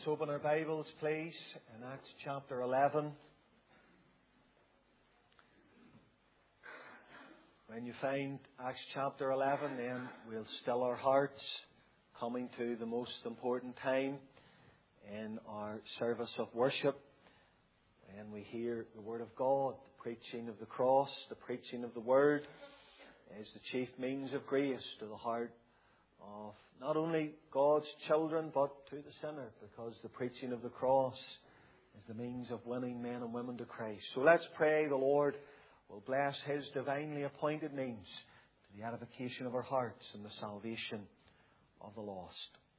open our Bibles, please, in Acts chapter 11. When you find Acts chapter 11, then we'll still our hearts, coming to the most important time in our service of worship. When we hear the Word of God, the preaching of the cross, the preaching of the Word is the chief means of grace to the heart of not only God's children, but to the sinner, because the preaching of the cross is the means of winning men and women to Christ. So let's pray the Lord will bless His divinely appointed means to the edification of our hearts and the salvation of the lost.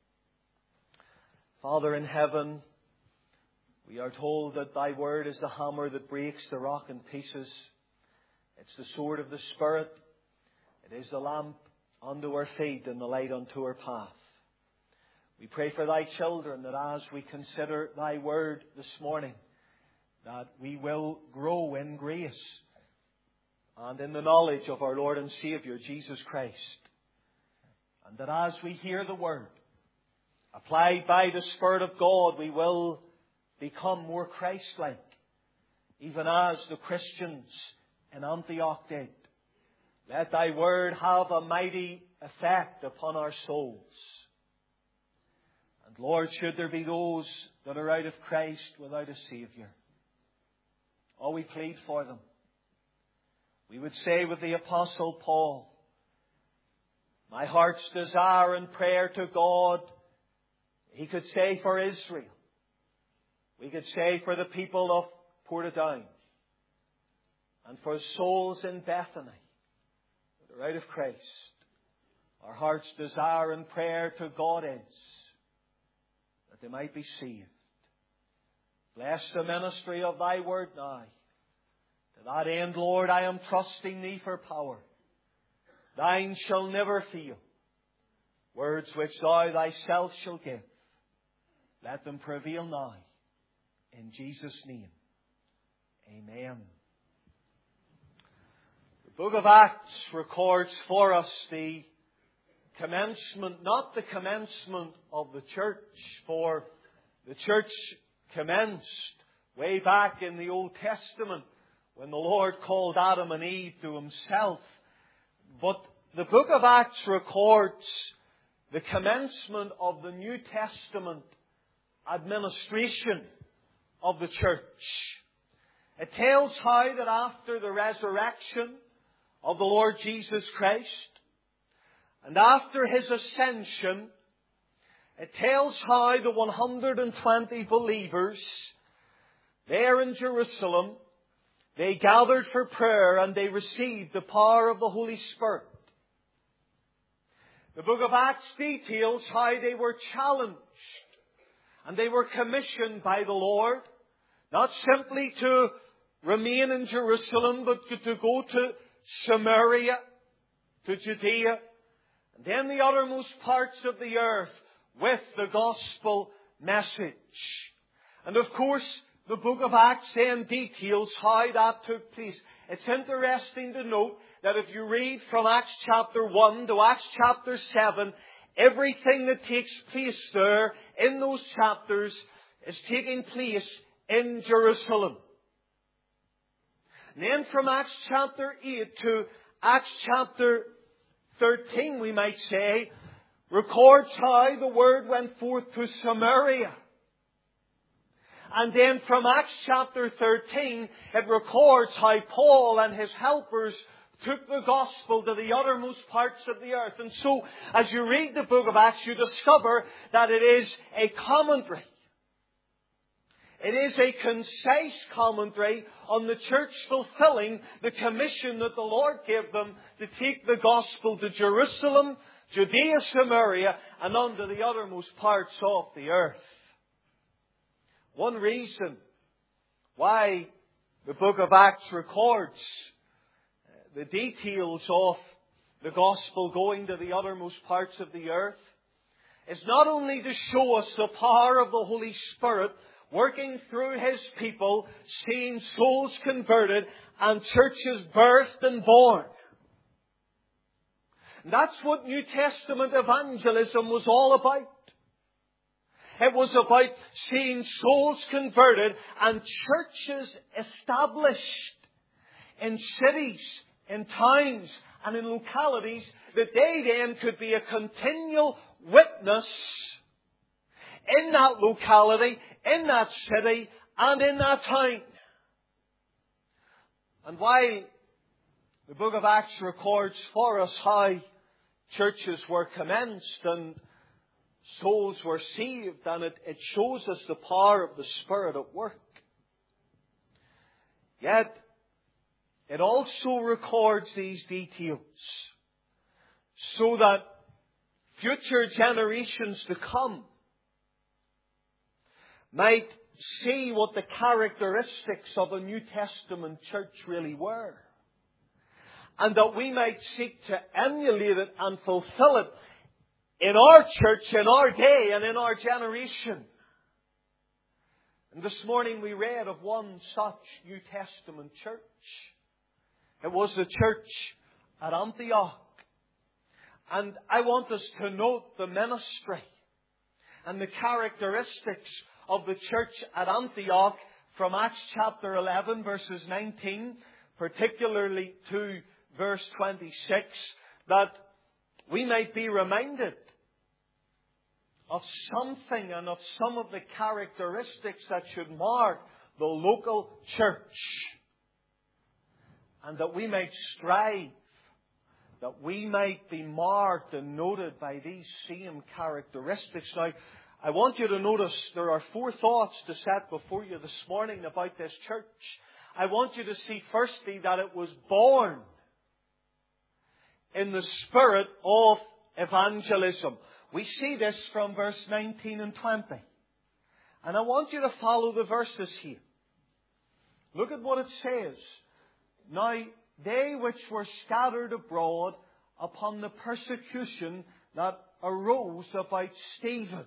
Father in heaven, we are told that Thy Word is the hammer that breaks the rock in pieces. It's the sword of the Spirit. It is the lamp unto our feet and the light unto our path. We pray for Thy children that as we consider Thy Word this morning, that we will grow in grace and in the knowledge of our Lord and Saviour, Jesus Christ. And that as we hear the Word, applied by the Spirit of God, we will become more Christ-like, even as the Christians in Antioch did. Let Thy Word have a mighty effect upon our souls. And Lord, should there be those that are out of Christ without a Saviour, oh, we plead for them. We would say with the Apostle Paul, my heart's desire and prayer to God, he could say for Israel. We could say for the people of Portadown and for souls in Bethany that are out of Christ. Our heart's desire and prayer to God is that they might be saved. Bless the ministry of Thy Word now. To that end, Lord, I am trusting Thee for power. Thine shall never fail. Words which Thou Thyself shalt give, let them prevail now. In Jesus' name, amen. The book of Acts records for us the commencement, not the commencement of the church, for the church commenced way back in the Old Testament when the Lord called Adam and Eve to Himself. But the book of Acts records the commencement of the New Testament administration of the church. It tells how that after the resurrection of the Lord Jesus Christ and after His ascension, it tells how the 120 believers there in Jerusalem, they gathered for prayer and they received the power of the Holy Spirit. The book of Acts details how they were challenged and they were commissioned by the Lord, not simply to remain in Jerusalem, but to go to Samaria, to Judea, and then the uttermost parts of the earth with the gospel message. And of course, the book of Acts then details how that took place. It's interesting to note that if you read from Acts chapter 1 to Acts chapter 7, everything that takes place there in those chapters is taking place in Jerusalem. And then from Acts chapter 8 to Acts chapter 13, we might say, records how the word went forth to Samaria. And then from Acts chapter 13, it records how Paul and his helpers took the gospel to the uttermost parts of the earth. And so, as you read the book of Acts, you discover that it is a commentary. It is a concise commentary on the church fulfilling the commission that the Lord gave them to take the gospel to Jerusalem, Judea, Samaria, and unto the uttermost parts of the earth. One reason why the book of Acts records the details of the gospel going to the uttermost parts of the earth is not only to show us the power of the Holy Spirit working through His people, seeing souls converted and churches birthed and born. And that's what New Testament evangelism was all about. It was about seeing souls converted and churches established in cities, in towns, and in localities, that they then could be a continual witness in that locality, in that city, and in that town. And while the book of Acts records for us how churches were commenced and souls were saved, and it shows us the power of the Spirit at work, yet it also records these details so that future generations to come might see what the characteristics of a New Testament church really were. And that we might seek to emulate it and fulfill it in our church, in our day, and in our generation. And this morning we read of one such New Testament church. It was the church at Antioch. And I want us to note the ministry and the characteristics of the church at Antioch from Acts chapter 11, verses 19, particularly to verse 26, that we might be reminded of something and of some of the characteristics that should mark the local church. And that we might strive, that we might be marked and noted by these same characteristics. Now, I want you to notice there are 4 thoughts to set before you this morning about this church. I want you to see firstly that it was born in the spirit of evangelism. We see this from verse 19 and 20. And I want you to follow the verses here. Look at what it says. Now, they which were scattered abroad upon the persecution that arose about Stephen.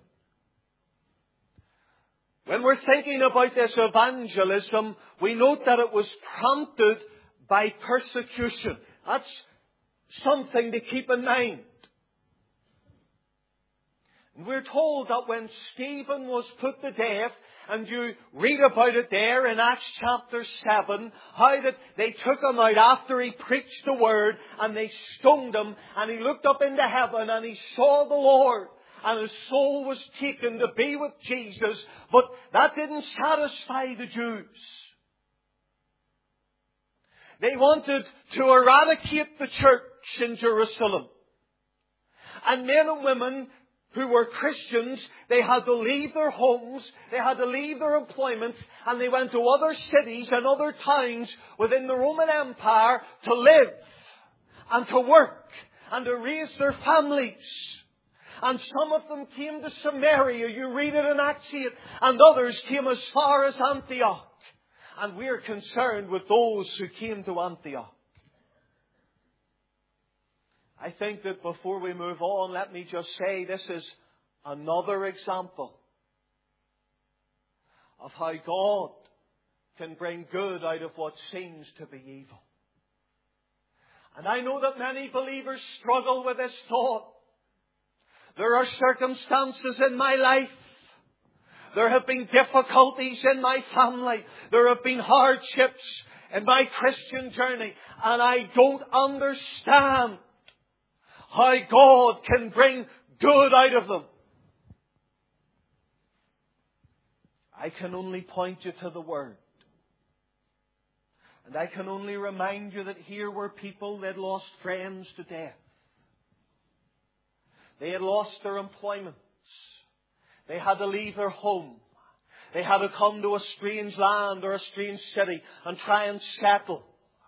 When we're thinking about this evangelism, we note that it was prompted by persecution. That's something to keep in mind. And we're told that when Stephen was put to death, and you read about it there in Acts chapter 7, how that they took him out after he preached the word, and they stoned him, and he looked up into heaven, and he saw the Lord, and his soul was taken to be with Jesus. But that didn't satisfy the Jews. They wanted to eradicate the church in Jerusalem. And men and women who were Christians, they had to leave their homes, they had to leave their employments, and they went to other cities and other towns within the Roman Empire to live and to work and to raise their families. And some of them came to Samaria, you read it in Acts 8, and others came as far as Antioch. And we're concerned with those who came to Antioch. I think that before we move on, let me just say this is another example of how God can bring good out of what seems to be evil. And I know that many believers struggle with this thought. There are circumstances in my life. There have been difficulties in my family. There have been hardships in my Christian journey. And I don't understand how God can bring good out of them. I can only point you to the Word. And I can only remind you that here were people that lost friends to death. They had lost their employments. They had to leave their home. They had to come to a strange land or a strange city and try and settle.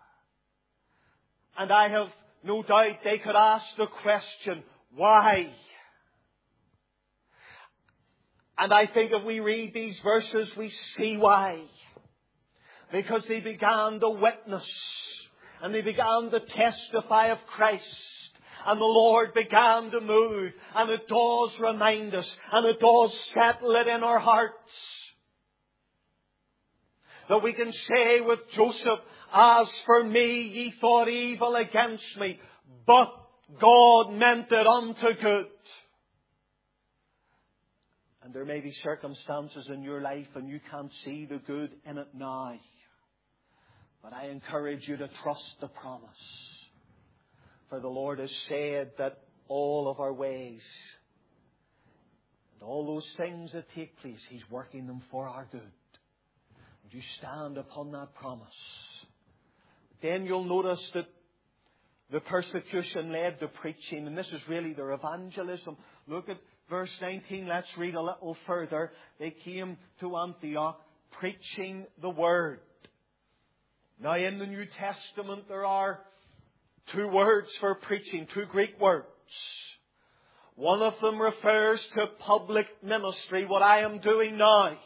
And I have no doubt they could ask the question, why? And I think if we read these verses, we see why. Because they began to witness and they began to testify of Christ. And the Lord began to move. And it does remind us. And it does settle it in our hearts. That we can say with Joseph, as for me, ye thought evil against me, but God meant it unto good. And there may be circumstances in your life and you can't see the good in it now. But I encourage you to trust the promise. For the Lord has said that all of our ways and all those things that take place, He's working them for our good. And you stand upon that promise. Then you'll notice that the persecution led to preaching, and this is really their evangelism. Look at verse 19. Let's read a little further. They came to Antioch preaching the Word. Now in the New Testament there are two words for preaching, two Greek words. One of them refers to public ministry, what I am doing now,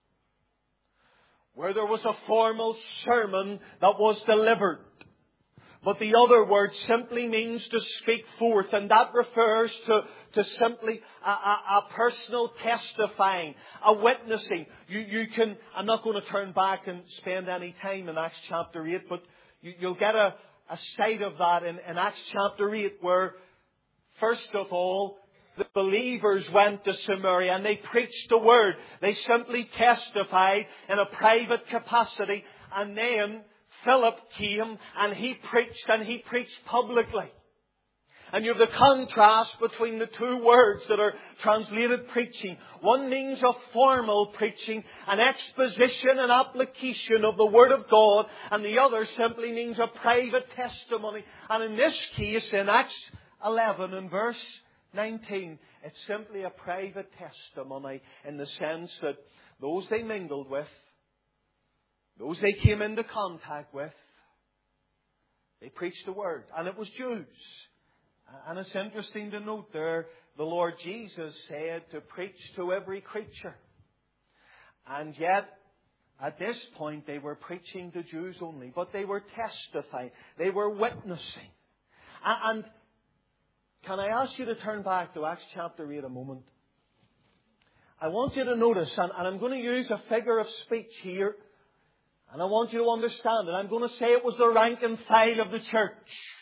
where there was a formal sermon that was delivered. But the other word simply means to speak forth, and that refers to simply a personal testifying, a witnessing. You can, I'm not going to turn back and spend any time in Acts chapter 8, but you'll get a sight of that in Acts chapter 8, where first of all, the believers went to Samaria and they preached the Word. They simply testified in a private capacity, and then Philip came and he preached publicly. And you have the contrast between the two words that are translated preaching. One means a formal preaching, an exposition and application of the Word of God, and the other simply means a private testimony. And in this case, in Acts 11 and verse 19, it's simply a private testimony in the sense that those they mingled with, those they came into contact with, they preached the Word. And it was Jews. And it's interesting to note there, the Lord Jesus said to preach to every creature. And yet, at this point, they were preaching to Jews only. But they were testifying. They were witnessing. And can I ask you to turn back to Acts chapter 8 a moment? I want you to notice, and I'm going to use a figure of speech here, and I want you to understand it. I'm going to say it was the rank and file of the church.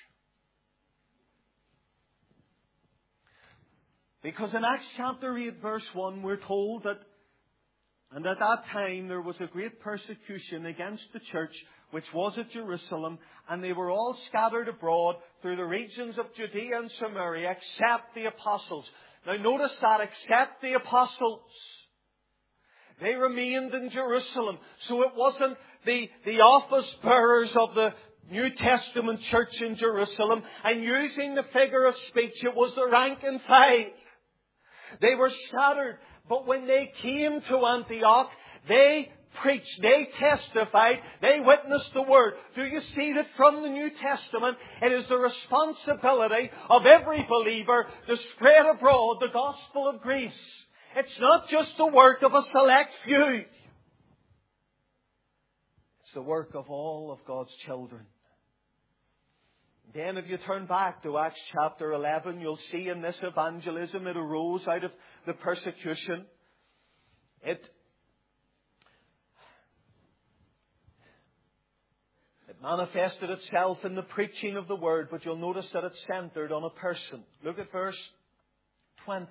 Because in Acts chapter 8 verse 1 we're told that, and at that time there was a great persecution against the church which was at Jerusalem, and they were all scattered abroad through the regions of Judea and Samaria except the apostles. Now notice that, except the apostles. They remained in Jerusalem. So it wasn't the office bearers of the New Testament church in Jerusalem. And using the figure of speech, it was the rank and file. They were scattered. But when they came to Antioch, they preached, they testified, they witnessed the Word. Do you see that from the New Testament, it is the responsibility of every believer to spread abroad the gospel of grace. It's not just the work of a select few. It's the work of all of God's children. Then if you turn back to Acts chapter 11, you'll see in this evangelism it arose out of the persecution. It manifested itself in the preaching of the Word, but you'll notice that it's centered on a person. Look at verse 20.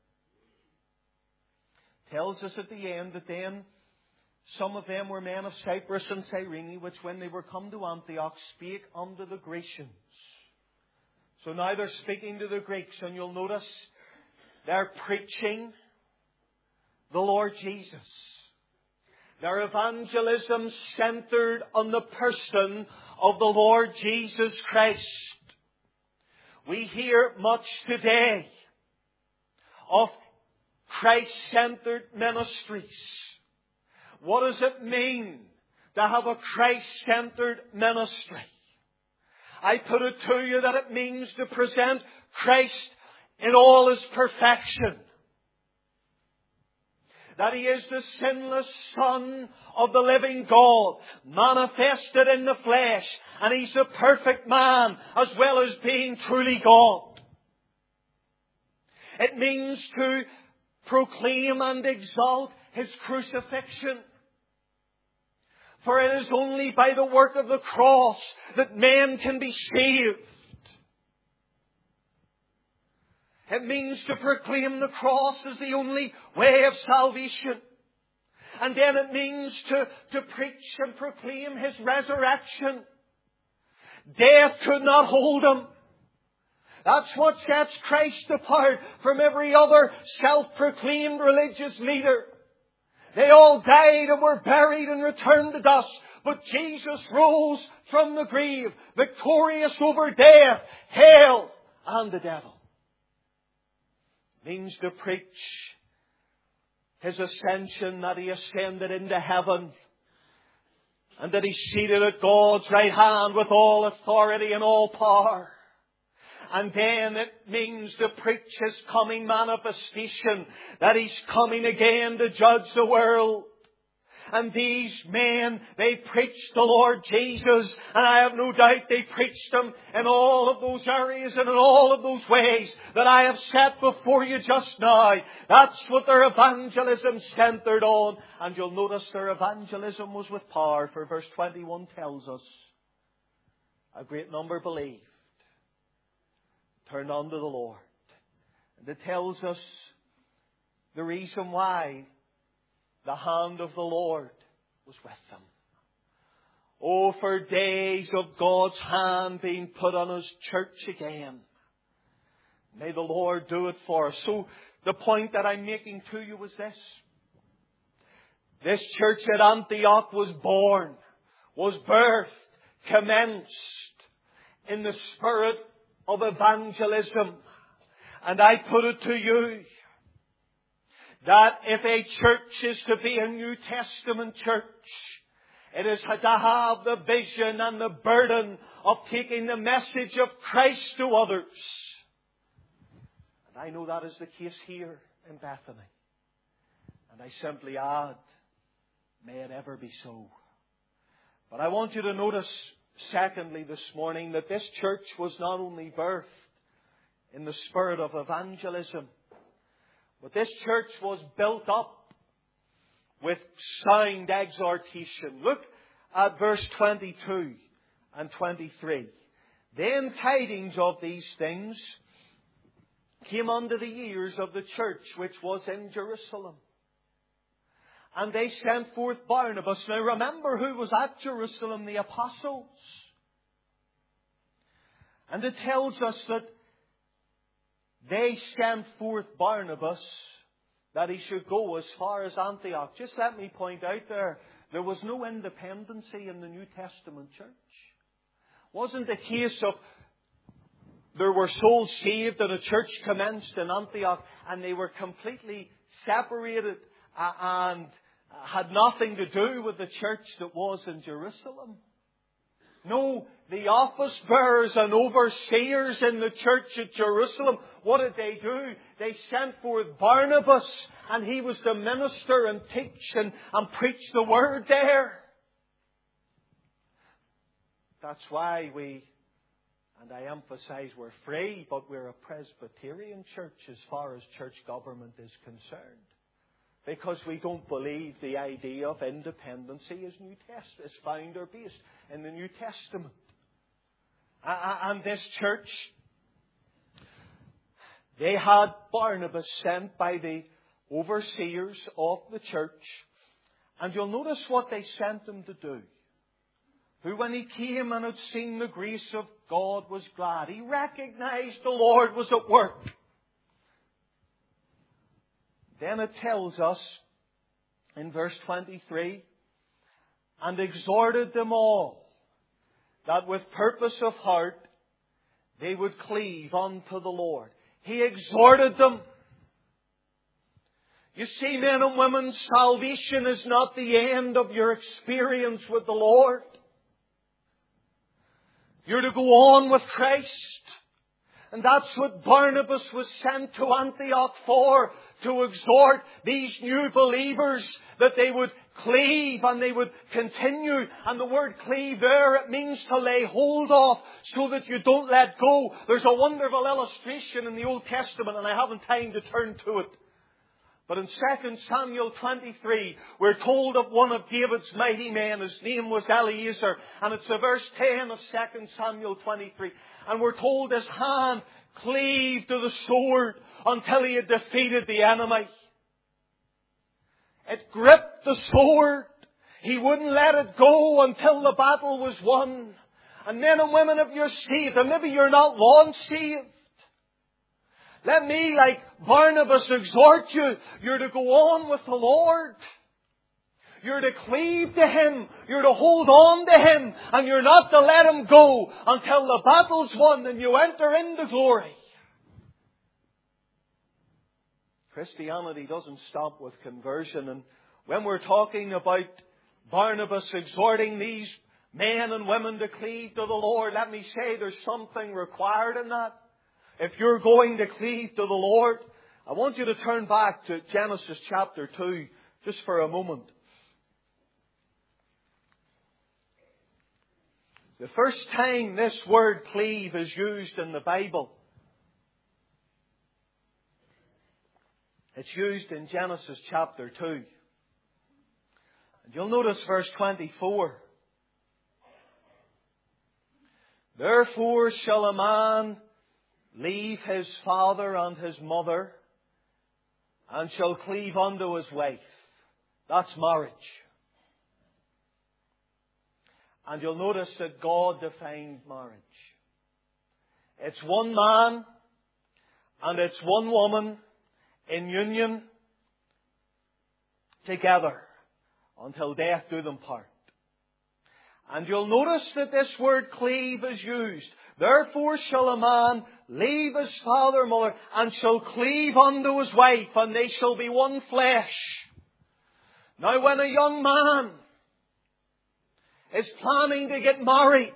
Tells us at the end that then some of them were men of Cyprus and Cyrene, which when they were come to Antioch spake unto the Grecians. So now they're speaking to the Greeks, and you'll notice they're preaching the Lord Jesus. Their evangelism centered on the person of the Lord Jesus Christ. We hear much today of Christ-centered ministries. What does it mean to have a Christ-centered ministry? I put it to you that it means to present Christ in all His perfection. That He is the sinless Son of the living God, manifested in the flesh. And He's the perfect man as well as being truly God. It means to proclaim and exalt His crucifixion. For it is only by the work of the cross that men can be saved. It means to proclaim the cross as the only way of salvation. And then it means to preach and proclaim His resurrection. Death could not hold Him. That's what sets Christ apart from every other self-proclaimed religious leader. They all died and were buried and returned to dust. But Jesus rose from the grave, victorious over death, hell, and the devil. It means to preach His ascension, that He ascended into heaven, and that He's seated at God's right hand with all authority and all power. And then it means to preach His coming manifestation, that He's coming again to judge the world. And these men, they preached the Lord Jesus, and I have no doubt they preached Him in all of those areas and in all of those ways that I have set before you just now. That's what their evangelism centered on. And you'll notice their evangelism was with power, for verse 21 tells us a great number believed, turned unto the Lord. And it tells us the reason why. The hand of the Lord was with them. Oh, for days of God's hand being put on His church again. May the Lord do it for us. So the point that I'm making to you was this. This church at Antioch was born, was birthed, commenced in the spirit of evangelism. And I put it to you, that if a church is to be a New Testament church, it is to have the vision and the burden of taking the message of Christ to others. And I know that is the case here in Bethany. And I simply add, may it ever be so. But I want you to notice, secondly, this morning, that this church was not only birthed in the spirit of evangelism, but this church was built up with sound exhortation. Look at verse 22 and 23. Then tidings of these things came unto the ears of the church which was in Jerusalem. And they sent forth Barnabas. Now remember who was at Jerusalem, the apostles. And it tells us that they sent forth Barnabas that he should go as far as Antioch. Just let me point out there was no independency in the New Testament church. It wasn't a case of there were souls saved and a church commenced in Antioch and they were completely separated and had nothing to do with the church that was in Jerusalem. No, the office bearers and overseers in the church at Jerusalem, what did they do? They sent forth Barnabas, and he was to minister and teach and preach the word there. That's why and I emphasize we're free, but we're a Presbyterian church as far as church government is concerned. Because we don't believe the idea of independency is found or based in the New Testament. And this church, they had Barnabas sent by the overseers of the church. And you'll notice what they sent him to do. Who, when he came and had seen the grace of God, was glad. He recognized the Lord was at work. Then it tells us in verse 23, and exhorted them all that with purpose of heart they would cleave unto the Lord. He exhorted them. You see, men and women, salvation is not the end of your experience with the Lord. You're to go on with Christ. And that's what Barnabas was sent to Antioch for, to exhort these new believers that they would cleave and they would continue. And the word cleave there, it means to lay hold of so that you don't let go. There's a wonderful illustration in the Old Testament, and I haven't time to turn to it. But in 2 Samuel 23, we're told of one of David's mighty men. His name was Eliezer. And it's the verse 10 of 2 Samuel 23. And we're told his hand cleave to the sword until he had defeated the enemy. It gripped the sword. He wouldn't let it go until the battle was won. And men and women, if you're saved, and maybe you're not long saved, let me, like Barnabas, exhort you. You're to go on with the Lord. You're to cleave to Him. You're to hold on to Him. And you're not to let Him go until the battle's won and you enter into glory. Christianity doesn't stop with conversion. And when we're talking about Barnabas exhorting these men and women to cleave to the Lord, let me say there's something required in that. If you're going to cleave to the Lord, I want you to turn back to Genesis chapter 2 just for a moment. The first time this word cleave is used in the Bible, it's used in Genesis chapter 2. And you'll notice verse 24. Therefore shall a man leave his father and his mother, and shall cleave unto his wife. That's marriage. And you'll notice that God defined marriage. It's one man and it's one woman in union together until death do them part. And you'll notice that this word cleave is used. Therefore shall a man leave his father and mother, and shall cleave unto his wife, and they shall be one flesh. Now when a young man is planning to get married,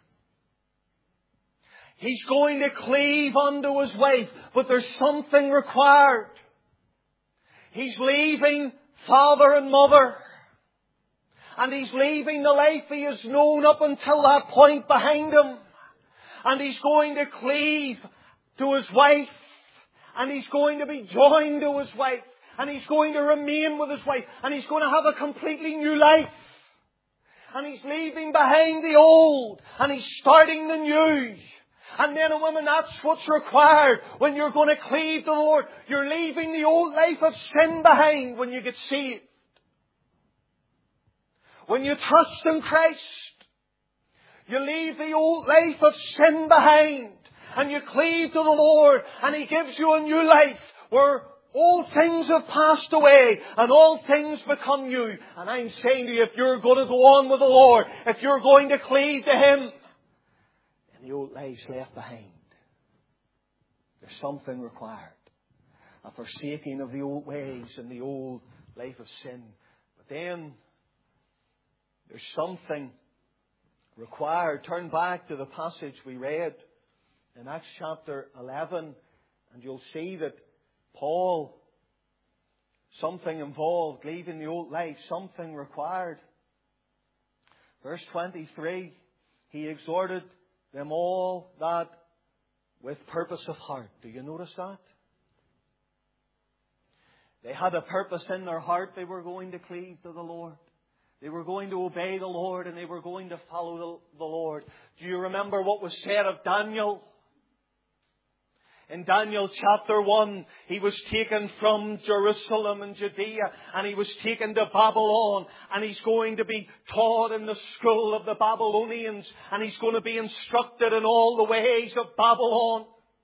he's going to cleave unto his wife, but there's something required. He's leaving father and mother. And he's leaving the life he has known up until that point behind him. And he's going to cleave to his wife. And he's going to be joined to his wife. And he's going to remain with his wife. And he's going to have a completely new life. And he's leaving behind the old. And he's starting the new. And men and women, that's what's required when you're going to cleave to the Lord. You're leaving the old life of sin behind when you get saved. When you trust in Christ, you leave the old life of sin behind and you cleave to the Lord, and He gives you a new life where all things have passed away and all things become new. And I'm saying to you, if you're going to go on with the Lord, if you're going to cleave to Him, then the old life's left behind. There's something required. A forsaking of the old ways and the old life of sin. But then there's something required. Turn back to the passage we read in Acts chapter 11, and you'll see that Paul, something involved, leaving the old life, something required. Verse 23, he exhorted them all that with purpose of heart. Do you notice that? They had a purpose in their heart. They were going to cleave to the Lord. They were going to obey the Lord, and they were going to follow the Lord. Do you remember what was said of Daniel? In Daniel chapter 1, he was taken from Jerusalem and Judea, and he was taken to Babylon, and he's going to be taught in the school of the Babylonians, and he's going to be instructed in all the ways of Babylon.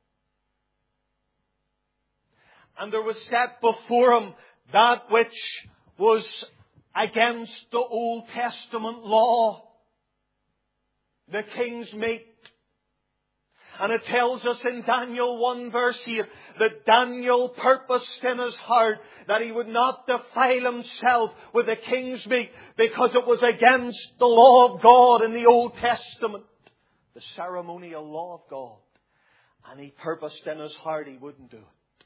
And there was set before him that which was against the Old Testament law, the king's meat. And it tells us in Daniel 1 verse 8 that Daniel purposed in his heart that he would not defile himself with the king's meat because it was against the law of God in the Old Testament, the ceremonial law of God. And he purposed in his heart he wouldn't do it.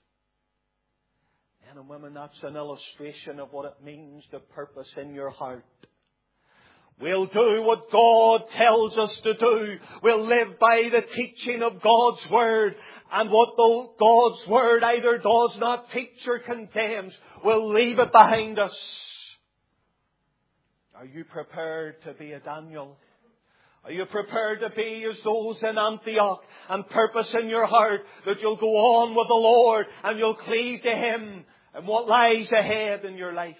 Men and women, that's an illustration of what it means to purpose in your heart. We'll do what God tells us to do. We'll live by the teaching of God's Word. And what God's Word either does not teach or condemns, we'll leave it behind us. Are you prepared to be a Daniel? Are you prepared to be as those in Antioch and purpose in your heart that you'll go on with the Lord and you'll cleave to Him and what lies ahead in your life?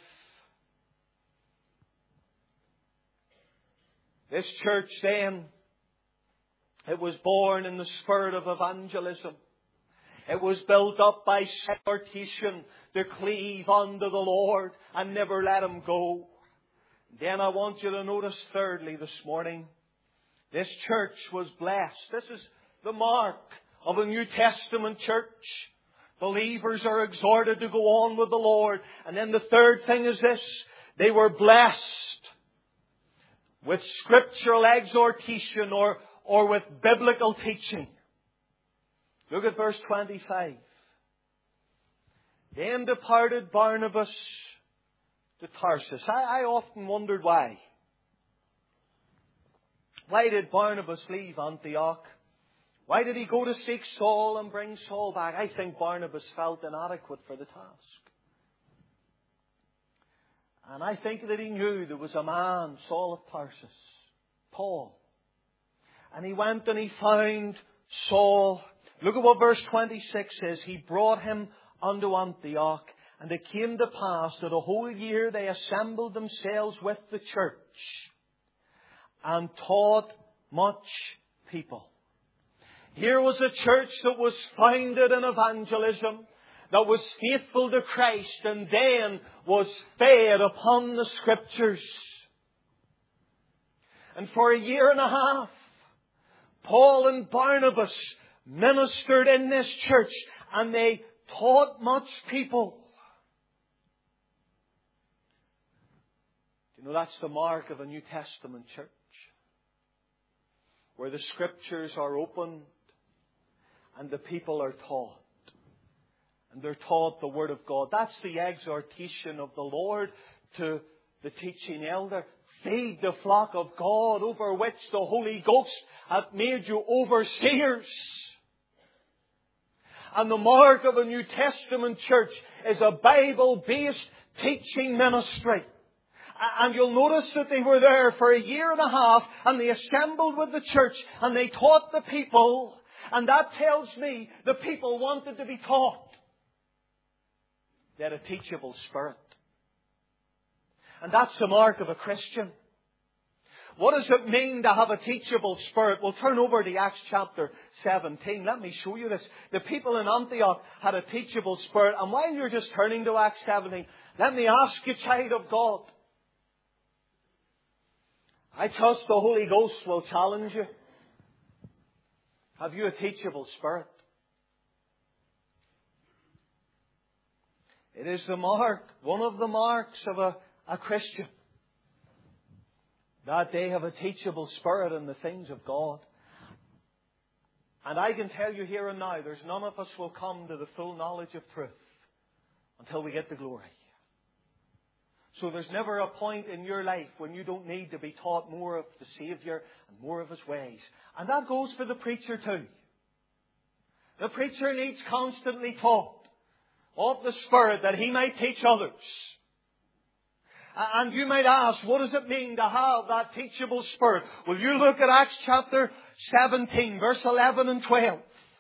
This church then, it was born in the spirit of evangelism. It was built up by exhortation to cleave unto the Lord and never let Him go. Then I want you to notice thirdly this morning, this church was blessed. This is the mark of a New Testament church. Believers are exhorted to go on with the Lord. And then the third thing is this, they were blessed with scriptural exhortation or with biblical teaching. Look at verse 25. Then departed Barnabas to Tarsus. I often wondered why. Why did Barnabas leave Antioch? Why did he go to seek Saul and bring Saul back? I think Barnabas felt inadequate for the task. And I think that he knew there was a man, Saul of Tarsus, Paul. And he went and he found Saul. Look at what verse 26 says. He brought him unto Antioch. And it came to pass that a whole year they assembled themselves with the church and taught much people. Here was a church that was founded in evangelism, that was faithful to Christ, and then was fed upon the Scriptures. And for a year and a half, Paul and Barnabas ministered in this church, and they taught much people. You know, that's the mark of a New Testament church, where the Scriptures are opened and the people are taught. And they're taught the Word of God. That's the exhortation of the Lord to the teaching elder. Feed the flock of God over which the Holy Ghost hath made you overseers. And the mark of a New Testament church is a Bible-based teaching ministry. And you'll notice that they were there for a year and a half, and they assembled with the church and they taught the people. And that tells me the people wanted to be taught. They had a teachable spirit. And that's the mark of a Christian. What does it mean to have a teachable spirit? We'll turn over to Acts chapter 17. Let me show you this. The people in Antioch had a teachable spirit. And while you're just turning to Acts 17, let me ask you, child of God. I trust the Holy Ghost will challenge you. Have you a teachable spirit? It is the mark, one of the marks of a Christian, that they have a teachable spirit in the things of God. And I can tell you here and now, there's none of us will come to the full knowledge of truth until we get the glory. So there's never a point in your life when you don't need to be taught more of the Saviour and more of His ways. And that goes for the preacher too. The preacher needs constantly taught of the Spirit that he might teach others. And you might ask, what does it mean to have that teachable spirit? Well, you look at Acts chapter 17, verse 11 and 12.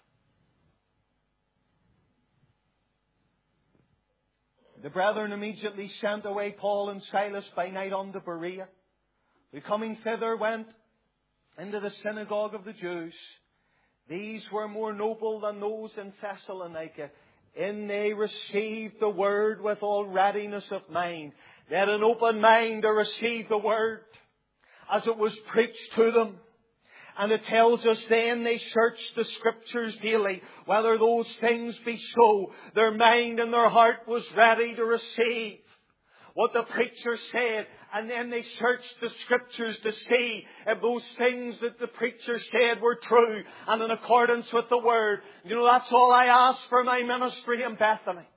The brethren immediately sent away Paul and Silas by night unto Berea, who coming thither went into the synagogue of the Jews. These were more noble than those in Thessalonica, in they received the word with all readiness of mind. They had an open mind to receive the word as it was preached to them. And it tells us then they searched the Scriptures daily, whether those things be so. Their mind and their heart was ready to receive what the preacher said. And then they searched the Scriptures to see if those things that the preacher said were true and in accordance with the Word. You know, that's all I ask for my ministry in Bethany.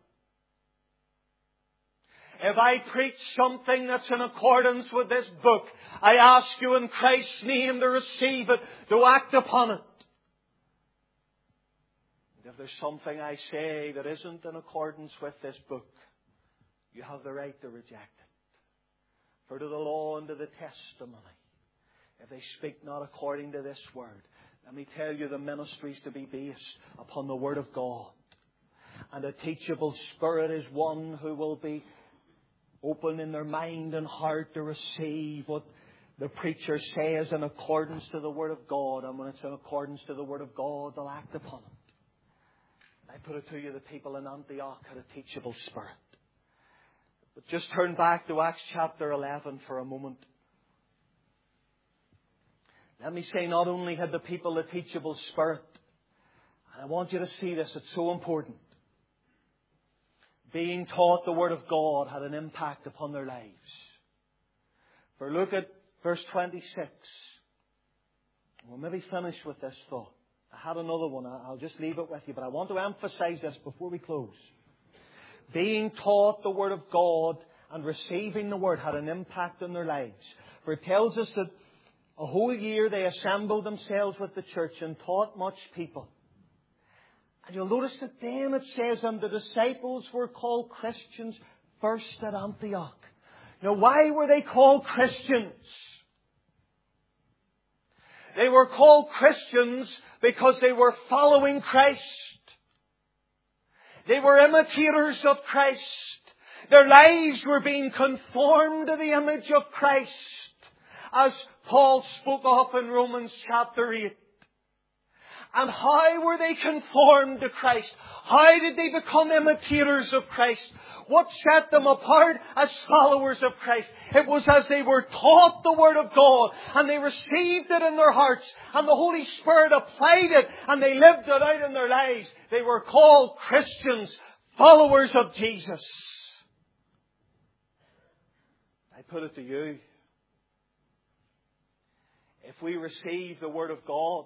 If I preach something that's in accordance with this book, I ask you in Christ's name to receive it, to act upon it. And if there's something I say that isn't in accordance with this book, you have the right to reject it. For to the law and to the testimony if they speak not according to this word. Let me tell you, the ministry is to be based upon the Word of God. And a teachable spirit is one who will be open in their mind and heart to receive what the preacher says in accordance to the Word of God. And when it's in accordance to the Word of God, they'll act upon it. I put it to you, the people in Antioch had a teachable spirit. But just turn back to Acts chapter 11 for a moment. Let me say, not only had the people a teachable spirit, and I want you to see this, it's so important. Being taught the Word of God had an impact upon their lives. For look at verse 26. We'll maybe finish with this thought. I had another one. I'll just leave it with you. But I want to emphasize this before we close. Being taught the Word of God and receiving the Word had an impact on their lives. For it tells us that a whole year they assembled themselves with the church and taught much people. And you'll notice that then it says, and the disciples were called Christians first at Antioch. Now, why were they called Christians? They were called Christians because they were following Christ. They were imitators of Christ. Their lives were being conformed to the image of Christ, as Paul spoke of in Romans chapter 8. And how were they conformed to Christ? How did they become imitators of Christ? What set them apart as followers of Christ? It was as they were taught the Word of God and they received it in their hearts and the Holy Spirit applied it and they lived it out in their lives. They were called Christians, followers of Jesus. I put it to you. If we receive the Word of God,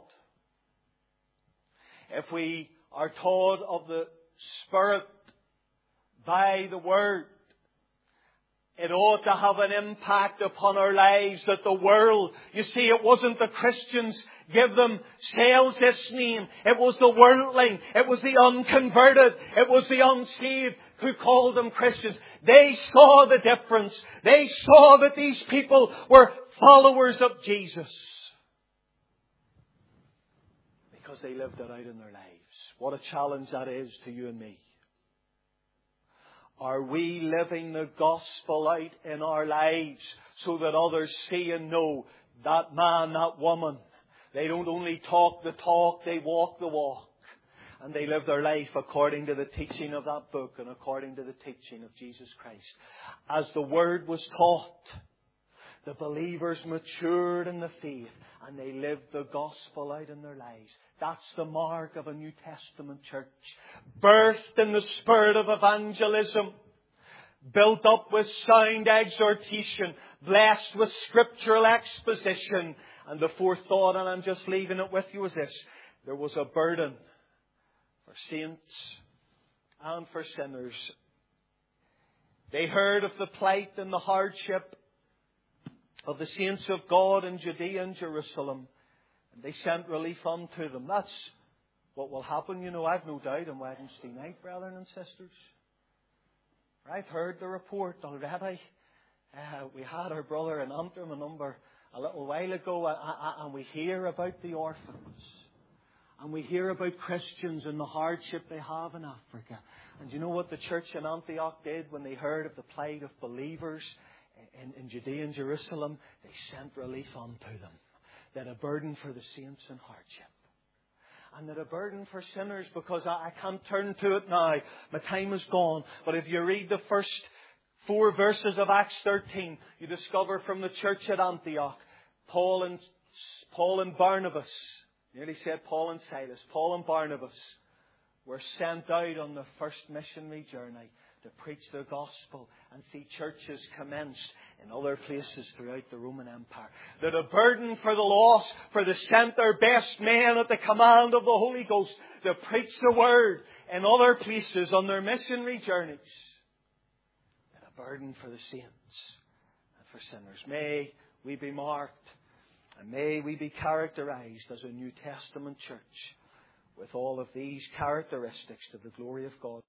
if we are taught of the Spirit by the Word, it ought to have an impact upon our lives that the world, you see, it wasn't the Christians give themselves this name. It was the worldling. It was the unconverted. It was the unsaved who called them Christians. They saw the difference. They saw that these people were followers of Jesus. Because they lived it out in their lives. What a challenge that is to you and me. Are we living the gospel out in our lives so that others see and know that man, that woman, they don't only talk the talk, they walk the walk. And they live their life according to the teaching of that book and according to the teaching of Jesus Christ. As the Word was taught, the believers matured in the faith and they lived the gospel out in their lives. That's the mark of a New Testament church. Birthed in the spirit of evangelism. Built up with sound exhortation. Blessed with scriptural exposition. And the fourth thought, and I'm just leaving it with you, is this. There was a burden for saints and for sinners. They heard of the plight and the hardship of the saints of God in Judea and Jerusalem. And they sent relief unto them. That's what will happen, you know, I've no doubt, on Wednesday night, brethren and sisters. I've heard the report already. We had our brother in Antrim a little while ago, and we hear about the orphans. And we hear about Christians and the hardship they have in Africa. And you know what the church in Antioch did when they heard of the plight of believers in Judea and Jerusalem? They sent relief unto them. They had a burden for the saints in hardship. And they had a burden for sinners, because I can't turn to it now. My time is gone. But if you read the first 4 verses of Acts 13, you discover from the church at Antioch, Paul and Barnabas, nearly said Paul and Silas, Paul and Barnabas were sent out on the first missionary journey to preach the gospel and see churches commenced in other places throughout the Roman Empire. They had a burden for the lost, for they sent their best men at the command of the Holy Ghost to preach the word in other places on their missionary journeys. They had a burden for the saints and for sinners. May we be marked and may we be characterized as a New Testament church with all of these characteristics to the glory of God.